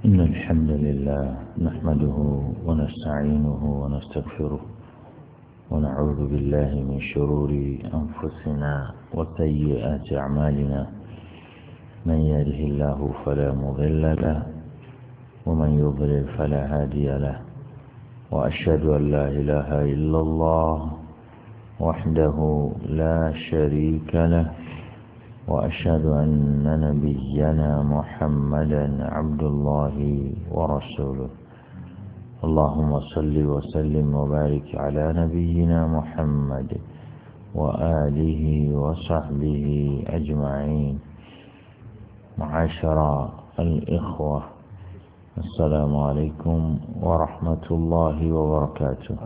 إن الحمد لله نحمده ونستعينه ونستغفره ونعوذ بالله من شرور أنفسنا وسيئات أعمالنا من يهده الله فلا مضل له ومن يضلل فلا هادي له وأشهد أن لا إله إلا الله وحده لا شريك له وأشهد أن نبينا محمدا عبد الله ورسوله اللهم صل وسلم وبارك على نبينا محمد وآله وصحبه أجمعين. معاشر الإخوة، السلام عليكم ورحمة الله وبركاته.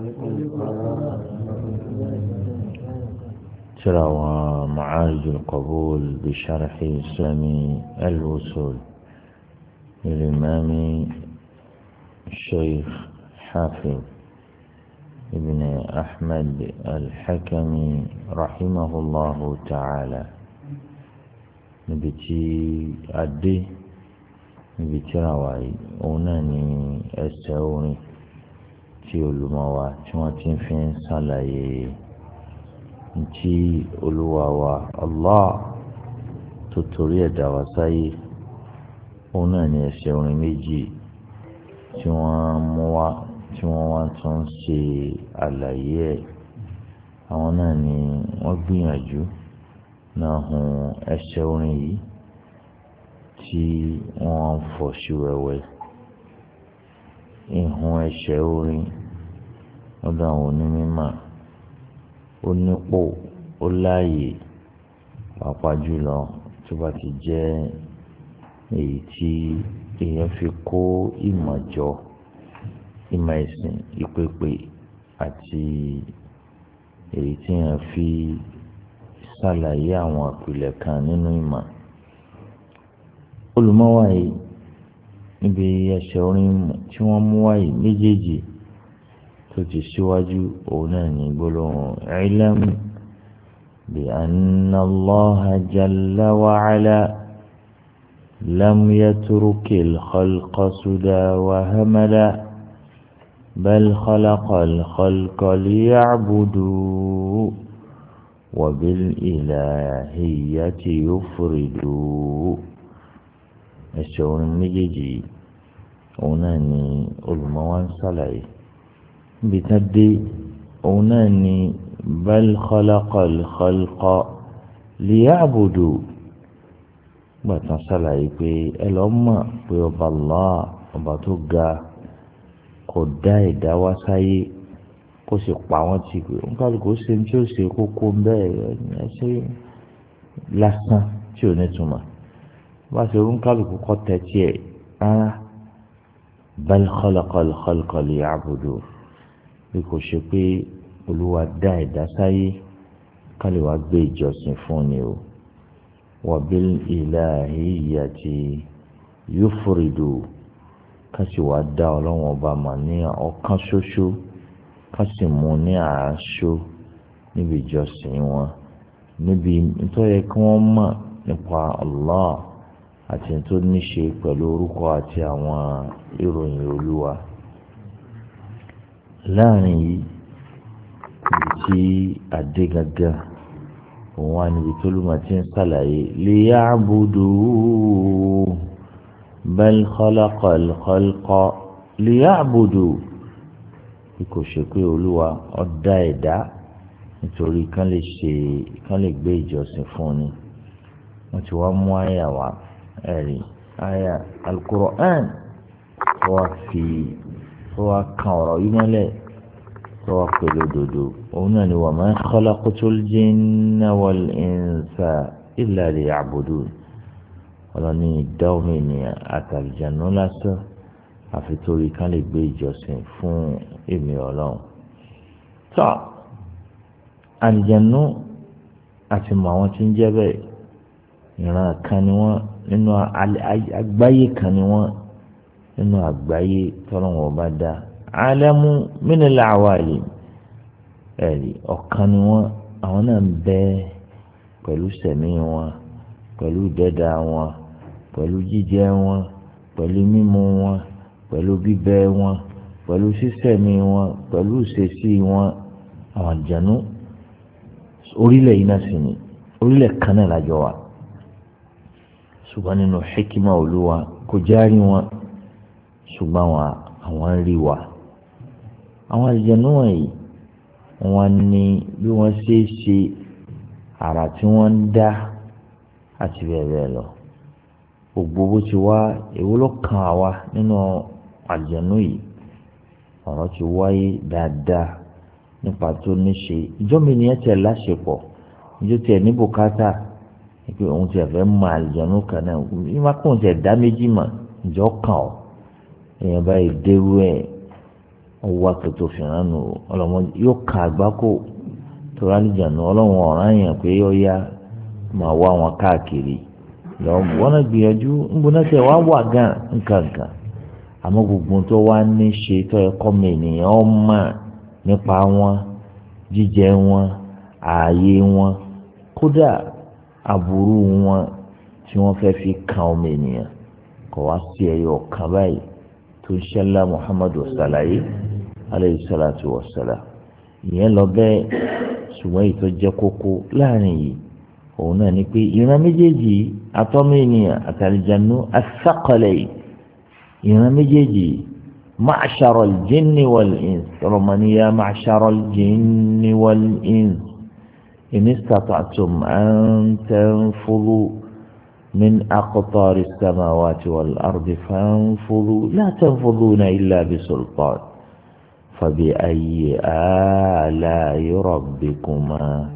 ترى معارج القبول بشرح سامي الوصول للإمام الشيخ حافظ ابن أحمد الحكمي رحمه الله تعالى. نبتي أدي نبتي رواي أوناني أسعوني تيولموا تيواتين فين صلاي ntí olúwa wa Allah tó torí ẹ̀dá wa sáyé òun náà ni ẹsẹ̀ orin méjì tí wọ́n mú wá tí wọ́n wá tún ń ṣe àlàyé ẹ̀. àwọn náà ni wọ́n gbìyànjú náà hun ẹsẹ̀ orin yìí tí wọ́n ń fọ̀ sí wẹ́wẹ́. ìhun ẹsẹ̀ orin lọ́dọ̀ àwọn onímọ̀ ó nípò ó láàyè, pàápàá jùlọ tó bá ti jẹ́ èyí tí èèyàn fi kó ìmọ̀ jọ, ìmọ̀ ẹ̀sìn, ìpèpè àti èyí tí èèyàn fi ṣàlàyé àwọn àpilẹ̀ kan nínú ìmọ̀. olùmọ̀wá yìí níbi ẹsẹ̀ orin tí wọ́n mú wáyé méjèèjì tó ti síwájú òun náà ní gbólóhùn ilam bi anna Allaha jalla wa ala lam yatrukil khalqa suda wa hamala bal khalaqal khalqa liya'budu wa bil ilahiyyati yufridu. ẹsẹ̀ orin méjèèjì òun náà ní olùmọ̀wá ń ṣàlàyé níbi tá dé òun náà ni bal khalaqal khalqa liya'budu. gbàtàn ṣàlàyé pé ẹ lọ mọ̀ pé ọba Allah ọba tó ga kò dá ẹ̀dá wá sáyé kó sì pa wọ́n tì pé nkálukú ṣe ní tí ó ṣe kókó bẹ́ẹ̀ ẹ ṣe lásán tí ò ní túmọ̀ bá ṣe nkálukú kọ́ tẹ́tí ẹ̀ rárá. bal khalaqal khalqa liya'budu bí kò ṣe pé olúwa dá ẹ̀dá sáyé ká lè wá gbé ìjọsìn fún ni o. wa bil ilahiyyati yufridu ká sì wá dá ọlọ́run ọba mà ní ọ̀kan ṣoṣo ká sì mú ní àáṣó níbi ìjọsìn wọn, níbi nítorí kí wọ́n mọ̀ nípa Allah àti tó ní ṣe pẹ̀lú orúkọ àti àwọn ìròyìn olúwa. láàrin yìí ibi tí adé gàgà òun wà níbi tó lùmọ̀ tí ń ṣàlàyé liya'budu bal khalaqal khalqa liya'budu bí kò ṣe pé olúwa ó dá ẹ̀dá nítorí kán lè gbé ìjọsìn fún ni. wọ́n ti wá mú àyà wá ẹ̀rí àyà al-Qur'an tó wá kan ọ̀rọ̀ yìí mọ́lẹ̀ tó wá pẹ̀lú òdodo. òun náà ni wa ma khalaqtul jinna wal insa illa liya'budun. ọlọ́ni ìdáhùn ènìyàn àtàlìjànú lásán àfi torí ká lè gbé ìjọsìn fún èmi ọlọ́run. tó àlìjànú àti mọ àwọn tí ń jẹ́ bẹ́ẹ̀ ìran kan ni wọ́n nínú àgbáyé kan ni wọ́n nínú àgbáyé tọ́lọ́wọ́n ọba dá. alamu minal awalim ẹ̀rí ọ̀kan ni wọ́n, àwọn náà ń bẹ pẹ̀lú sẹ̀mí wọn pẹ̀lú dẹ́dà wọn pẹ̀lú jíjẹ wọn pẹ̀lú mímu wọn pẹ̀lú bíbẹ wọn pẹ̀lú sísẹ̀mí wọn pẹ̀lú ìṣesí wọn àwọn àlìjànú orílẹ̀ yìí náà sì ni orílẹ̀ kan náà lájọ wa ṣùgbọ́n nínú hikima olúwa kò járí wọn ṣùgbọ́n àwọn rí wa àwọn àlìjànú wọ̀nyí wọ́n ní bí wọ́n ṣe é ṣe àrà tí wọ́n ń dá àti bẹ́ẹ̀ bẹ́ẹ̀ lọ gbogbo bó ti wá èwo ló kàn àwa nínú àlìjànú yìí ọ̀rọ̀ ti wáyé dáadáa nípa tó ní ṣe ìjọba ènìyàn tẹ̀ láṣepọ̀ ìjọ tẹ̀ ní bùkátà pé òun tẹ̀ fẹ́ mọ àlìjànú kan náà ìmọ̀ kóun tẹ̀ dá méjì mọ̀ ìjọ kàn ọ́ èèyàn báyìí dérú ẹ̀ ọwọ́ àtòtò fìràn nù ọlọ́mọ yóò kàn àgbákò tó àlìjànú ọlọ́run ọ̀ràn yẹn pé ó yá máa wá wọn káàkiri wọn náà gbìyànjú ńgbóná tẹ wá wà gan nǹkankan àmọ́ gbogbo tó wá ní ṣe tó yẹ kọ́ mi ènìyàn ọmọ nípa wọn jíjẹ wọn ààyè wọn kódà aburú wọn tí wọ́n fẹ́ fi kan ọmọ ènìyàn kò wá sí ẹyọ kan báyìí tó ń ṣẹlá Muhammadu sàlàyé aleyhi salatu wa salam ìyẹn lọ bẹ́ẹ̀ ṣùgbọ́n èyí tó jẹ́ kókó láàrin yìí òun náà ni pé ìran méjèèjì atọ́mọ ènìyàn àtàlìjànú as-saqalayn ìran méjèèjì ma'shara al-jinni wal-ins rọmọnì ya ma'shara al-jinni wal-ins in istata'tum an tanfudhu min aqtari as-samawati wal-ardi fanfudhu la tanfudhuna illa bisultan fabi'ayyi ala'i rabbikuma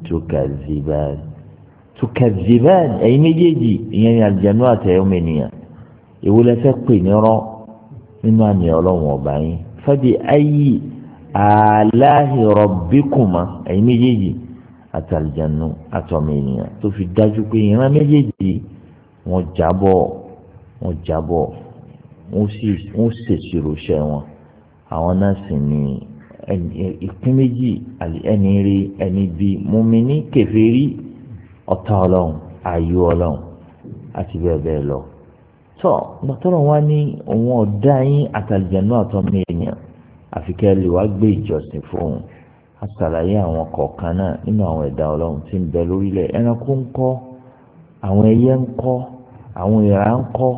tukazziban ẹ̀yin méjèèjì ìyẹn ní àlìjànú àtẹ̀yọ́mọ ènìyàn èwo lẹ fẹ́ pè ní rọ́ nínú àmì ọlọ́run ọba yín fabi ayyi alahi rabbikuma ẹ̀yin méjèèjì àtàlìjànú àtọ̀mọ ènìyàn tó fi dájú pé ìran méjèèjì wọ́n jábọ̀ wọ́n ṣèṣirò iṣẹ́ wọn àwọn náà sì ní ìpín méjì ẹni rí ẹni bí mùmíní kèfèrí ọ̀tá ọlọ́run ayọ̀ ọlọ́run àti bẹ́ẹ̀ bẹ́ẹ̀ lọ. tọ́ gbàtọ́rọ̀ wá ní òun ọ̀dá yín àtàlìjànú àtọ́mọ èèyàn àfikẹ́ lè wá gbé ìjọsìn fóun àṣàlàyé àwọn kọ̀ọ̀kan náà nínú àwọn ẹ̀dá ọlọ́run tí ń bẹ lórílẹ̀ ẹranko ń kọ́ àwọn ẹyẹ ń kọ́ àwọn èèrà ń kọ́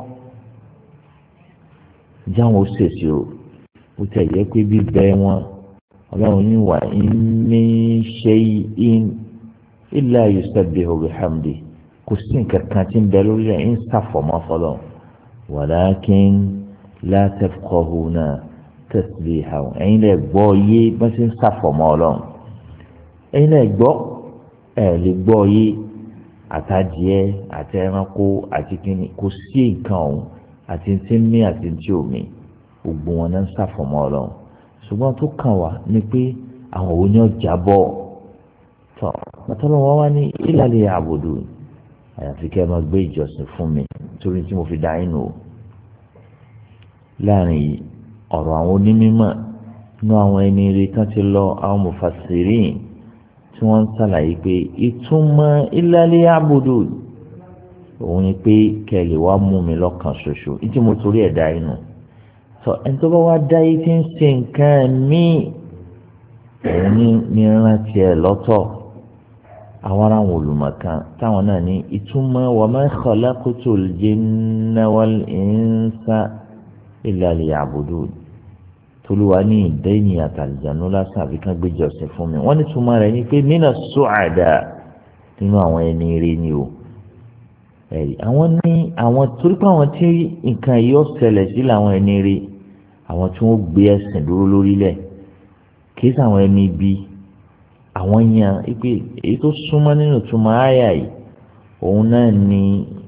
jáwọn ó ṣèṣì o ó tẹ̀ yẹ pé bíbẹ wọn ọlọ́run ní wà ní ṣe in illa yusabbihu bihamdi kò sí nǹkan kan tí ń bẹ lórí rẹ̀ ń sàfọ̀mọ́ fọlọ́ walakin la tafqahuna tasbihahum ẹ̀yin lè gbọ́ yé bá ṣe ń sàfọ̀mọ́ ọlọ́run ẹ̀yin lè gbọ́ ẹ̀ lè gbọ́ yé àtàdìẹ àti ẹranko àti kìnnì kò sí nǹkan ọ̀hún àti tí ń mí àti tí ò mí gbogbo wọn náà ń sàfọ̀mọ́ ọlọ́run ṣùgbọ́n tó kàn wá ni pé àwọn òun yóò jábọ̀ tọ́ bàtọ́lọ́ wọn wá ní ìlàlẹ̀ àbòdò àyàfi kẹ́ ẹ máa gbé ìjọsìn fún mi torí tí mo fi dá inú o láàrin yìí ọ̀rọ̀ àwọn onímọ̀ inú àwọn ẹni ire kan ti lọ àwọn mufassirin tí wọ́n ń ṣàlàyé pé ìtumọ̀ ìlàlẹ̀ àbòdò òun ni pé kẹ́ ẹ lè wá mú mi lọ́kàn ṣoṣo ìtí mo torí ẹ̀ dá inú sọ ẹni tó bá wá dá yìí tí ń ṣe nǹkan míì òun ní rántí ẹ lọ́tọ̀ àwọn ará àwọn olùmọ̀kan táwọn náà ní ìtumọ̀ wa ma khalaqtul jinna wal insa illa liya'budun tolúwa ní ìdá ènìyàn àtàlìjànú lásán àbí kan gbéjọsìn fún mi wọ́n ní túmọ̀ rẹ̀ ní pé mina su'ada nínú àwọn ẹni ire ni o ẹ̀rí àwọn ní àwọn torí pé àwọn tí nǹkan yìí ó ṣẹlẹ̀ sí làwọn ẹni ire àwọn tí wọ́n gbé ẹ̀sìn dúró lórílẹ̀ kìí sàwọn ẹni bí àwọn yan ipe èyí tó súnmọ́ nínú túmọ̀ àyà yìí òun náà ni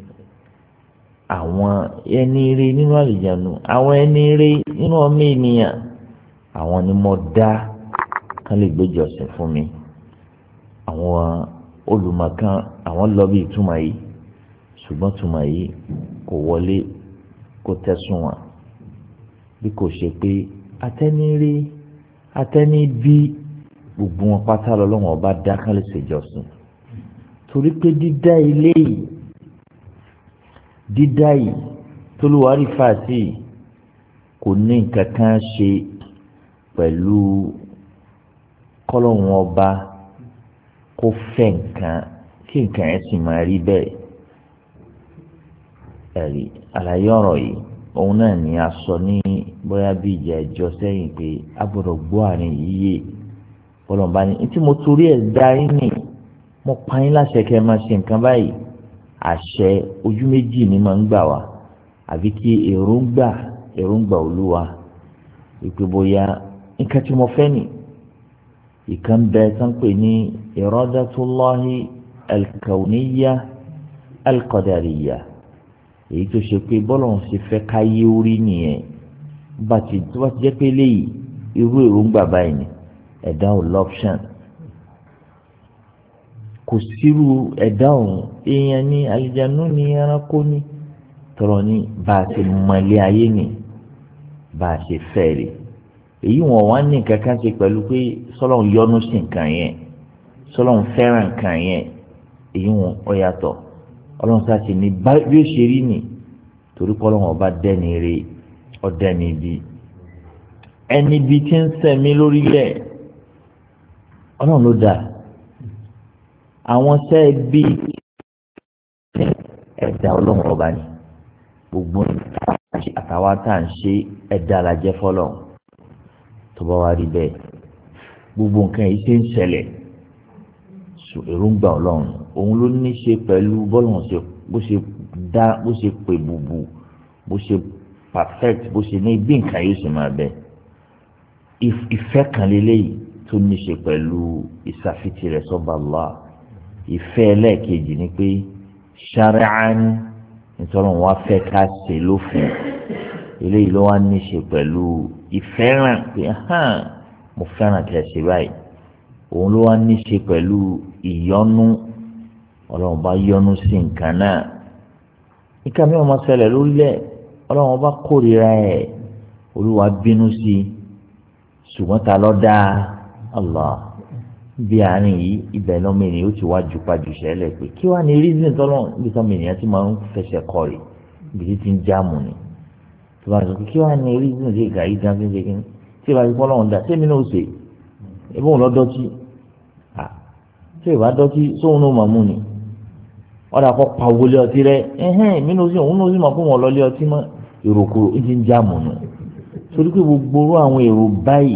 àwọn ẹni ire nínú àlìjánu àwọn ẹni ire nínú ọmọ ènìyàn àwọn ni mo dá kán lè gbéjọsìn fún mi àwọn olùmọ̀kan àwọn lọ bí ìtumọ̀ yìí ṣùgbọ́n túmọ̀ yìí kò wọlé kò tẹ̀sùn wọn bí kò ṣe pé atẹ́nirí atẹ́nibí gbogbo wọn pátá lọ́wọ́ ọba dá kán lè ṣèjọsìn torí pé dídá ilé yìí tolúwarí fàásì kò ní nǹkan kan ṣe pẹ̀lú kọ́lọ́hún ọba kó fẹ́ nǹkan kí nǹkan yẹn sì máa rí bẹ́ẹ̀. ẹ̀rí àlàyé ọ̀rọ̀ yìí òun náà ni a sọ ní bóyá bí ìjà ìjọ sẹ́yìn pé a gbọ́dọ̀ gbọ́ àárín yìí yé ọlọ́mọba ní tí mo torí ẹ̀ dá yín nì mo pa yín láṣẹ kẹ́ ẹ máa ṣe nǹkan báyìí àṣẹ ojú méjì ni máa ń gbà wá àbí kí èròǹgbà olúwa ìpè bóyá nǹkan tí mo fẹ́ nì ìkan bẹ tán pè ní iradatullahi al-kawniyya al-qadariyya èyí tó ṣe pé bọ́lọ̀ ń ṣe fẹ́ káyé orí nìyẹn tó bá ti jẹ́ pé léyìí irú èròǹgbà báyìí ni ẹ̀dá ò lọ́pṣàn kò sírú ẹ̀dá ọ̀hún èèyàn ní àlìjánu ní ẹranko ní tọrọ ní bá a ṣe mọ̀lẹ́ ayé ni bá a ṣe fẹ́ rè èyí wọn wá ní nǹkan kan ṣe pẹ̀lú pé sọlọ́n yọ́nú sí nǹkan yẹn sọlọ́n fẹ́ràn nǹkan yẹn èyí wọn ó yàtọ̀ ọlọ́run sá ti ní bí ó ṣe rí nì torí pé ọlọ́run ọba dẹ́ni rè ọ̀dẹ́ni bí ẹni bí tí ń sẹ̀mí lórílẹ̀ ọlọ́run ló dáa àwọn sẹ́ẹ̀ bí ẹ̀dá ọlọ́run ọba ni gbogbo àtàwọn tá à ń ṣe ẹ̀dá alájẹ́ fọlọ́ tó bá wá rí bẹ́ẹ̀ gbogbo nǹkan yìí ṣe ń ṣẹlẹ̀ èròǹgbà ọlọ́run òun ló ní ṣe pẹ̀lú bọ́lọ̀ bó ṣe dá bó ṣe pè bùbù bó ṣe perfect bó ṣe ní bí nǹkan yóò ṣe máa bẹ ìfẹ́ kan lélẹ́yìí tó ní ṣe pẹ̀lú ìsàfitì rẹ̀ sọ́ba Allah ìfẹ́ ẹlẹ́ẹ̀kejì ni pé ṣáráán nítorí wọn wá fẹ́ ká ṣe lófin eléyìí ló wá ní ṣe pẹ̀lú ìfẹ́ràn pé mo fẹ́ràn kí ẹ ṣe báyìí òun ló wá ní ṣe pẹ̀lú ìyọ́nú ọlọ́run bá yọ́nú sí nǹkan náà nǹkan mi ò máa ṣẹlẹ̀ lórílẹ̀ ọlọ́run bá kórìíra ẹ̀ olúwa bínú sí i ṣùgbọ́n ta ló dá Allah bí àárín yìí ibẹ̀ lọ́mọ ènìyàn ó ti wá ju pàjù sẹ́lẹ̀ pé kí wàá ní reason tọ́lọ́ níbi tọ́mọ ènìyàn ti máa ń fẹsẹ̀ kọ rè ibi tí ti ń jáàmù ni tó bá sọ pé kí wàá ní reason ṣe gàrí gan fi ń ṣe kí ni tí ìbá ti fọ́lọ́run dá sẹ́mi náà ó ṣe ebí òun lọ dọ́tí tí ìbá dọ́tí sóun náà máa mú ni ọ̀dà kọ́ pa owó lé ọtí rẹ mí ní oṣù òun náà ó sì máa fún wọn lọ lé ọtí mọ́ èrò kúrò ó ti ń jáàmù nù torí pé gbogbo àwọn èrò báyìí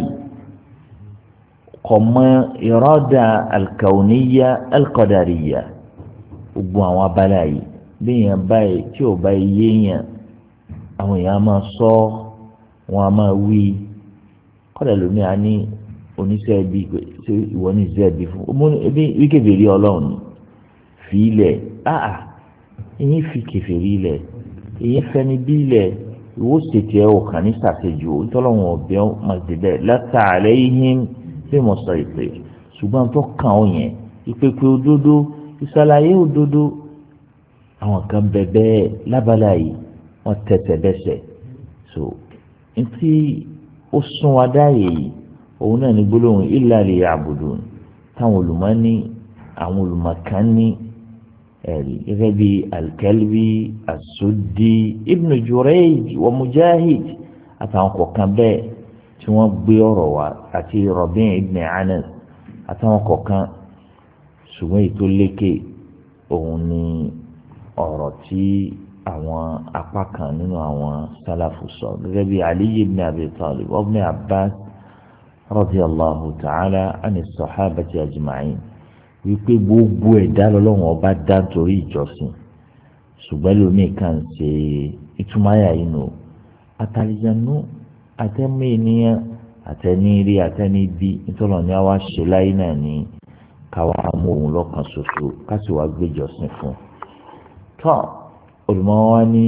kọ̀mọ ìrọ́dà alkauniya alqadariya gbogbo àwọn abala yìí béèyàn báyìí tí ò bá yéèyàn àwọn èèyàn á máa sọ wọn á máa wí kọ́dà lómi à ní oníṣẹ́ ẹbí ṣé ìwọ ní ìṣẹ́ ẹbí fún ebi wíkèfèrí ọlọ́run fi ilẹ̀ ìyẹn fi kèfèrí ilẹ̀ ìyẹn fẹ́ni bí ilẹ̀ ìwọ ṣètì ẹ̀ ọ̀kan ní sàṣejù ìtọ́lọ́wọ̀n ọ̀bẹ máa ti bẹ́ẹ̀ látàlẹ́ yín bí mo sọ ìpè ṣùgbọ́n tó kàn ó yẹn ìpèpè òdodo ìṣàlàyé òdodo àwọn kan bẹ̀bẹ̀ lábala yìí wọ́n tẹ̀tẹ̀ bẹ́sẹ̀ so ntí ó sún wa dáyé yìí òun náà ní gbólóhùn illa liya'budun táwọn olùmọ̀ ní àwọn olùmọ̀ kan ní ẹ̀rí gẹ́gẹ́ bí al-Kalbi as-Suddi Ibn Jurayj wa Mujahid àtàwọn kọ̀ọ̀kan bẹ́ẹ̀ tí wọ́n gbé ọ̀rọ̀ wá àti Rabi' ibn Anas àtàwọn kọ̀ọ̀kan ṣùgbọ́n ètò lékè òun ni ọ̀rọ̀ tí àwọn apá kan nínú àwọn sálàfù sọ gẹ́gẹ́ bí Ali ibn Abi Talib wa Ibn Abbas radiyallahu ta'ala ani sahabati ajma'in wípé gbogbo ẹ̀dá lọ́lọ́wọ́n ọba dá torí ìjọsìn ṣùgbọ́n lómi kan ṣe ìtumáyà inú àtàlìjànú àtẹ̀mú ènìyàn àtẹ̀nírí àtẹ̀níbí nítorí ní àwa ṣe láyé náà ní káwa mú òun lọ́kàn ṣoṣo káṣí wàá gbéjọsìn fún un. tọ́ olùmọ̀wá ní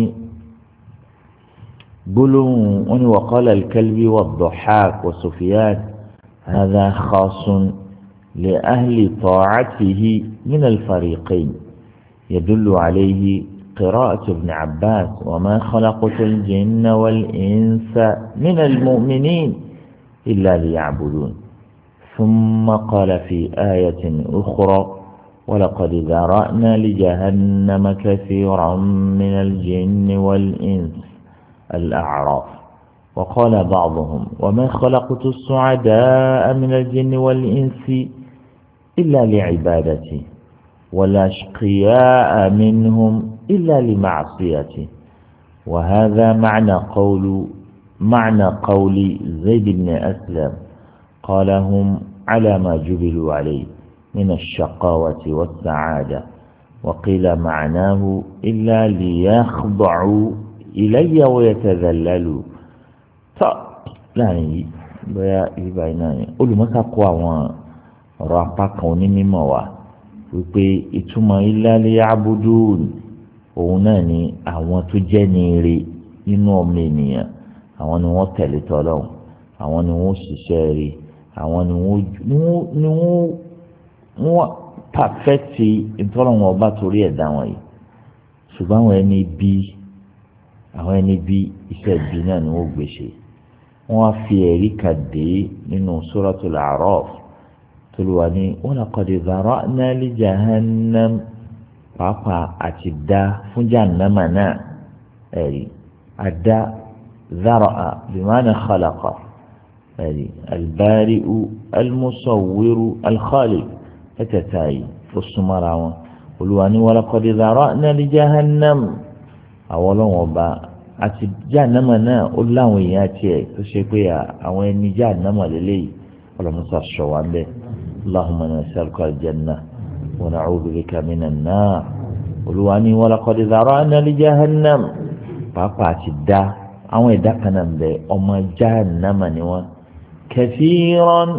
gbólóhùn wọn ni wa qala al-Kalbi wa ad-Dahhak wa Sufyan hadha khasun li ahli ta'atihi min al-fariqayn yadullu alayhi قراءة ابن عباس وما خلقت الجن والإنس من المؤمنين إلا ليعبدون ثم قال في آية أخرى ولقد ذرأنا لجهنم كثيرا من الجن والإنس الأعراف. وقال بعضهم وما خلقت السعداء من الجن والإنس إلا لعبادتي والأشقياء منهم إلا لمعصيتي. وهذا معنى قول زيد بن أسلم قال هم على ما جبلوا عليه من الشقاوة والسعادة. وقيل معناه إلا ليخضعوا إلي ويتذللوا. láàrin yìí bóyá ìgbà iná yẹn olùmọ́sàkó àwọn ọ̀rọ̀ apá kan onímọ̀ wa wípé ìtumọ̀ illa liya'budun òun náà ni àwọn tó jẹ́ ní ire nínú ọmọ ènìyàn, àwọn ni wọ́n tẹ̀lé tọ́lọ́hun, àwọn ni wọ́n ṣiṣẹ́ rí, àwọn ni wọ́n pàfẹ́tì ìtọ́lọ́hun ọba torí ẹ̀dá wọn yìí. ṣùgbọ́n àwọn ẹni bí iṣẹ́ bí náà ni wọ́n gbèsè. wọ́n á fi ẹ̀rí kàdé nínú Suratul A'raf tolúwa ní wa laqad zara'na li jahannam pàápàá àti dá fún jahannama náà ẹ̀rí àdá zara'a bima'na khalaqa ẹ̀rí al-bari'u al-musawwiru al-khaliq ẹ̀tẹ̀tà yìí ó súnmọ́ra wọn. olúwa ní wa laqad zara'na li jahannam àwọn ọlọ́wọ́n ọba àti jahannama náà ó láwọn èèyàn tiẹ̀ tó ṣe pé àwọn ẹni jahannama lélẹ́yìí ọlọ́mọṣà sọ wá bẹ́ẹ̀. Allahumma nas'aluka al-janna wa na'udhu bika minan nar. olúwa ní wa laqad zara'na li jahannam pàápàá àti dá àwọn ẹ̀dá kan náà bẹ ọmọ jahannama ni wọn kathiran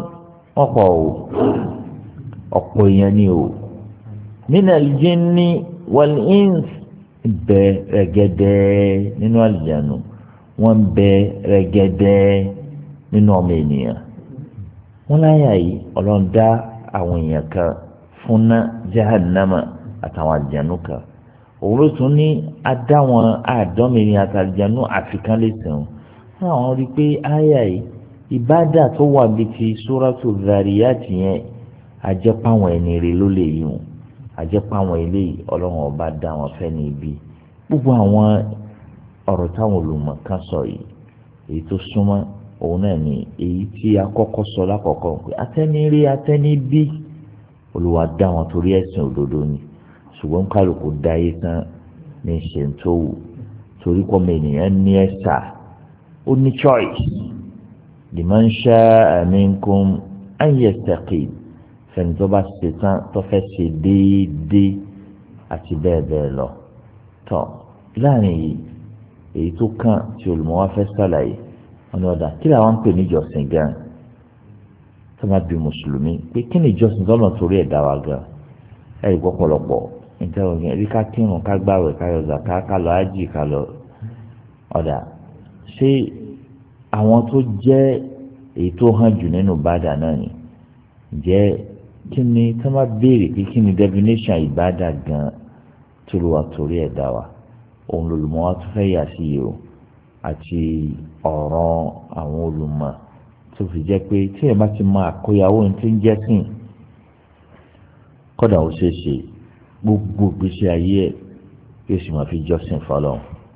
ọ̀pọ̀ èèyàn ni o minal jinni wal ins bẹ rẹ̀gẹ̀dẹ̀ nínú àlùjánu wọn bẹ rẹ̀gẹ̀dẹ̀ nínú ọmọ ènìyàn. wọn láyà yìí Ọlọ́run dá àwọn èèyàn kan fúnná jahannama àtàwọn àlùjánu kan. òun ló tún ní adáwọn àádọ́mìnrin àtàlùjánu àfikán lè sẹ́wọ̀n. àwọn rí i pé àyà yìí ìbádà tó wà bíi ti Suratu Dhariyat yẹn àjẹpáwọn ẹni rè ló lè yùn àjẹpá àwọn eléyìí Ọlọ́run ọba dá wọn fẹ́ ní ibi. gbogbo àwọn ọ̀rọ̀ táwọn olùmọ̀ kan sọ yìí èyí tó súnmọ́ òun náà ni èyí tí a kọ́kọ́ sọ lákọ̀ọ́kọ́ pé atẹ́nirí atẹ́nibí Olúwa dá wọn torí ẹ̀sìn òdodo ni ṣùgbọ́n kálukú dáyé tán ní ṣe ń tó wù torí kọ́mọ ènìyàn ní ẹ̀sà ó ní choice liman sha'a minkum an yastaqim fẹ́ni tó bá ṣe tán tó fẹ́ ṣe déédéé àti bẹ́ẹ̀ bẹ́ẹ̀ lọ. tọ́ láàrin yìí èyí tó kàn tí olùmọ̀ wá fẹ́ sàlàyé wọn ni ọ̀dà kí làwọn ń pè ní ìjọsìn gan tó máa bí mùsùlùmí pé kí ni ìjọsìn tó lọ torí ẹ̀dá wa gan ẹ̀rí pọ̀pọ̀lọpọ̀ níta òyìn rí ká kírun ká gbààwẹ̀ ká yọ zàká ká lọ ájì ká lọ ọ̀dà ṣé àwọn tó jẹ́ èyí tó hàn jù nínú bàdà náà ni jẹ́ kí ni tí wọ́n bá béèrè pé kí ni definition ìbádà gan tó ló wà torí ẹ̀dá wa òun lolùmọ̀ wa tó fẹ́ yà sí yìí o àti ọ̀rọ̀ àwọn olùmọ̀ tó fi jẹ́ pé tí ẹ̀ bá ti mọ àkóyawó ní tí ń jẹ́ sìn kọ́dà ó ṣeé ṣe gbogbo gbèsè ayé ẹ̀ yóò sì máa fi jọ́sìn fọlọ́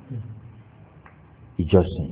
ìjọsìn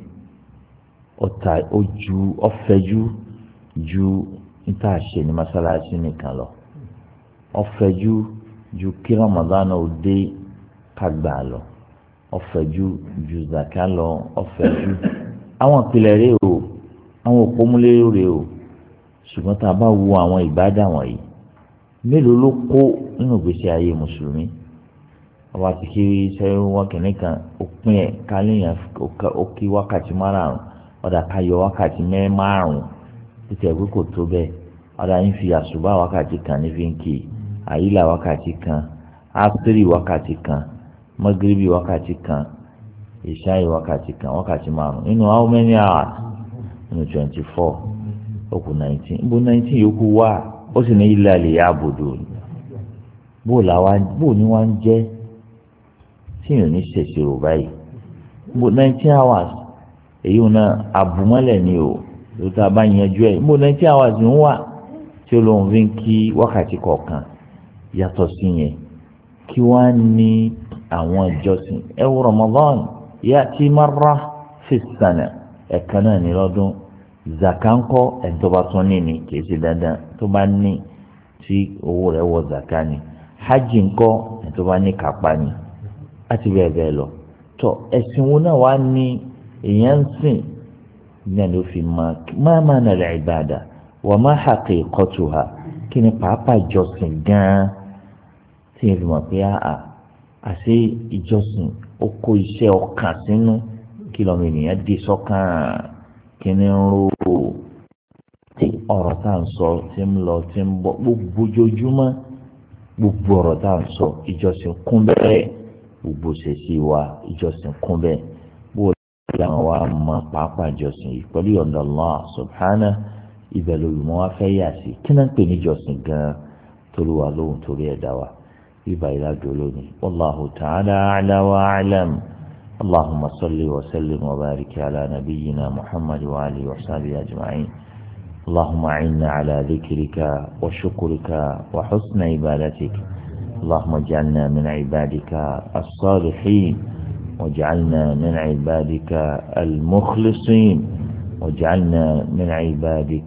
ọ̀fẹ́jú ju níta ṣe ní masalasi nìkan lọ ọ̀fẹ́jú ju kí Ramadan ó dé kagbà lọ ọ̀fẹ́jú ju zaka lọ ọ̀fẹ́jú àwọn ìpìlẹ̀ rẹ̀ o àwọn òpómúlérò rẹ̀ o ṣùgbọ́n tá a bá wo àwọn ìbádà wọ̀nyí mélòó ló kó nínú ìgbésí ayé mùsùlùmí ọba ti kí sẹ́yìn wọn kìíní kan òpin ẹ̀ káléèyàn ó kí wákàtí márùn-ún ọ̀dà ká yọ wákàtí márùn-ún títí ẹ̀gbẹ́ kò tó bẹ́ẹ̀ ọ̀dà yín fi àṣùbà wákàtí kan ní fínkì àyílà wákàtí kan ápírì wákàtí kan mọ́gíríbì wákàtí kan ìṣáì wákàtí kan wákàtí márùn-ún nínú how many hours nínú 24 ó kù 19 níbo 19 yòókù wà ó sì ní ilé àlè yá àbòdò bó ni wọ́n ń jẹ́ tí yóò ní ṣèṣirò báyìí níbo 19 hours èyí ò náà àbùmọ́lẹ̀ ni o lóòótọ́ bá yanjú ẹ̀ níbo 19 hours ń wà tí olóhùn fi ń kí wákàtí kọ̀ọ̀kan yàtọ̀ sí yẹn kí wọ́n á ní àwọn ìjọsìn ẹ wo Ramadan ya'ti marra fi sana ẹ̀kan náà ní lọ́dún zaka ńkọ́ ẹni tó bá tún ní ni kì í ṣe dandan tó bá ní tí owó rẹ̀ wọ zaka ni hajj ńkọ́ ẹni tó bá ní kápá ni àti bẹ́ẹ̀ bẹ́ẹ̀ lọ tó ẹ̀sìn wo náà wá ní èèyàn ń sìn náà ló fi máa nà lẹ́ ìbàdà wa ma haqiqatuha kí ni pàápàá ìjọsìn gan-an tí yẹn fi mọ̀ pé àṣé ìjọsìn ó kó iṣẹ́ ọkàn sínú kí lọ́mọ ènìyàn dé sọ́kàn kí ni ń ro tí ọ̀rọ̀ tá à ń sọ tí ń lọ tí ń bọ̀ gbogbo ojoojúmọ́ gbogbo ọ̀rọ̀ tá à ń sọ ìjọsìn kún bẹ́ẹ̀ gbogbo ṣèṣì wa ìjọsìn kún bẹ́ẹ̀ bó làwọn wa mọ pàápàá ìjọsìn yìí pẹ̀lú ọ̀dọ̀ Allah subhanahu ibẹ̀ lolùmọ́ wa fẹ́ yà sí kí náà ń pè ní ìjọsìn gan-an torí wa lóhùn torí ẹ̀dá wa bíbá ìlàjò lónìí wallahu ta'ala a'la wa a'lam allahumma salli wa sallim wa barik ala nabiyyina muhammad wa alihi wa sahbihi ajma'in اللهم أعنا على ذكرك وشكرك وحسن عبادتك اللهم اجعلنا من عبادك الصالحين واجعلنا من عبادك المخلصين واجعلنا من عبادك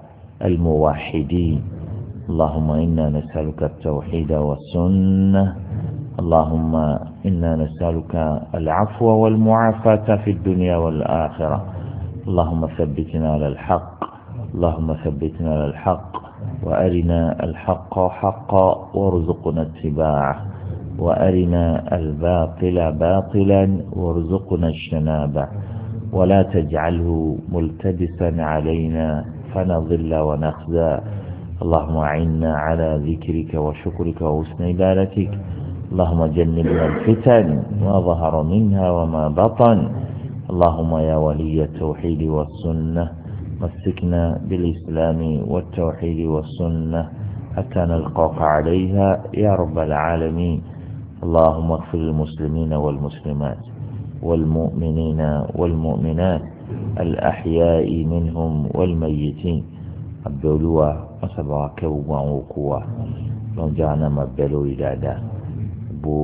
الموحدين اللهم إنا نسألك التوحيد والسنة اللهم إنا نسألك العفو والمعافاة في الدنيا والآخرة اللهم ثبتنا على الحق اللهم ثبتنا على الحق وأرنا الحق حقا وارزقنا اتباعه وأرنا الباطل باطلا وارزقنا اجتنابه ولا تجعله ملتبسا علينا فنضل ونخزى اللهم أعنا على ذكرك وشكرك وحسن عبادتك اللهم جنبنا الفتن ما ظهر منها وما بطن اللهم يا ولي التوحيد والسنة مسكنا بالإسلام والتوحيد والسنة حتى نلقاك عليها يا رب العالمين اللهم اغفر للمسلمين والمسلمات والمؤمنين والمؤمنات الأحياء منهم والميتين الدولوة وسبع كوبا وقوة لو جاءنا مبلو إدادا بو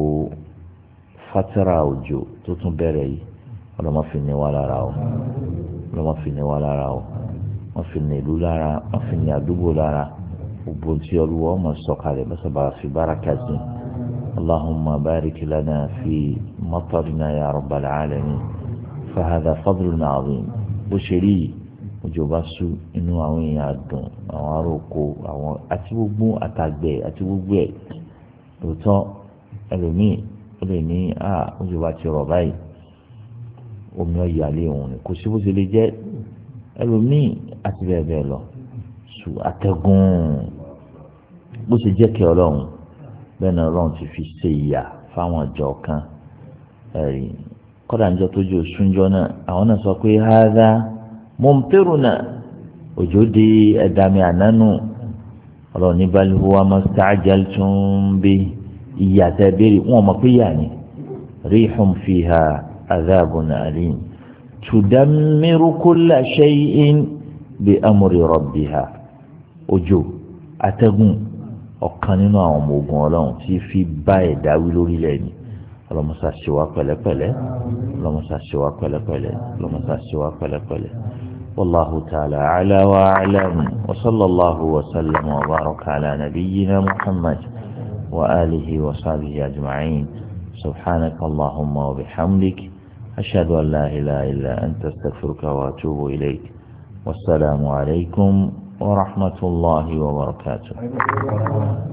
فترة وجو تتنبري ولما فيني ولا راو لما فيني ولا راو ما فيني لولا ما فيني أدوبو لارا وبنتي الله ما سوكالي بس في بركة اللهم بارك لنا في مطرنا يا رب العالمين فهذا فضل عظيم بشري وجباسو إنه عوين يعدون أواروكو أتبوبو أتاقبي أتبوبو لوتو ẹlòmíì ó lè ní ojú bá ti rọ̀ báyìí omi ọ̀yà lé òun ni kò sí bó ṣe lè jẹ́ ẹlòmíì àti bẹ́ẹ̀ bẹ́ẹ̀ lọ sùn atẹ́gùn bó ṣe jẹ́ kí ọlọ́run bẹ́ẹ̀ náà ọlọ́run ti fi ṣe ìyà fáwọn ọjọ́ kan ẹ̀rí kọ́dà níjọ́ tó jẹ́ òṣùnjọ́ náà àwọn náà sọ pé hadha mumtiruna òjò di ẹ̀dàmì ànánú ọlọ́run ní bal huwa masta'jaltum bi ìyà tẹ́ béèrè wọn mọ̀ pé yà ni rihum fiha adhabun alim tudammiru kulla shay'in bi amri rabbiha òjò atẹ́gùn ọ̀kan nínú àwọn ọmọ ogun ọlọ́run tí fi bá ẹ̀dá wí lórílẹ̀ ni ọlọ́mọṣà ṣe wá pẹ̀lẹ́pẹ̀lẹ́ ọlọ́mọṣà ṣe wá pẹ̀lẹ́pẹ̀lẹ́ ọlọ́mọṣà ṣe wá pẹ̀lẹ́pẹ̀lẹ́ wallahu ta'ala a'la wa a'lam wa sallallahu wa sallam wa baraka ala nabiyyina muhammad wa alihi wa sahbihi ajma'in subhanaka allahumma wa bihamdik ashhadu an la ilaha illa anta astaghfiruka wa atubu ilayk wassalamu alaykum ورحمة الله وبركاته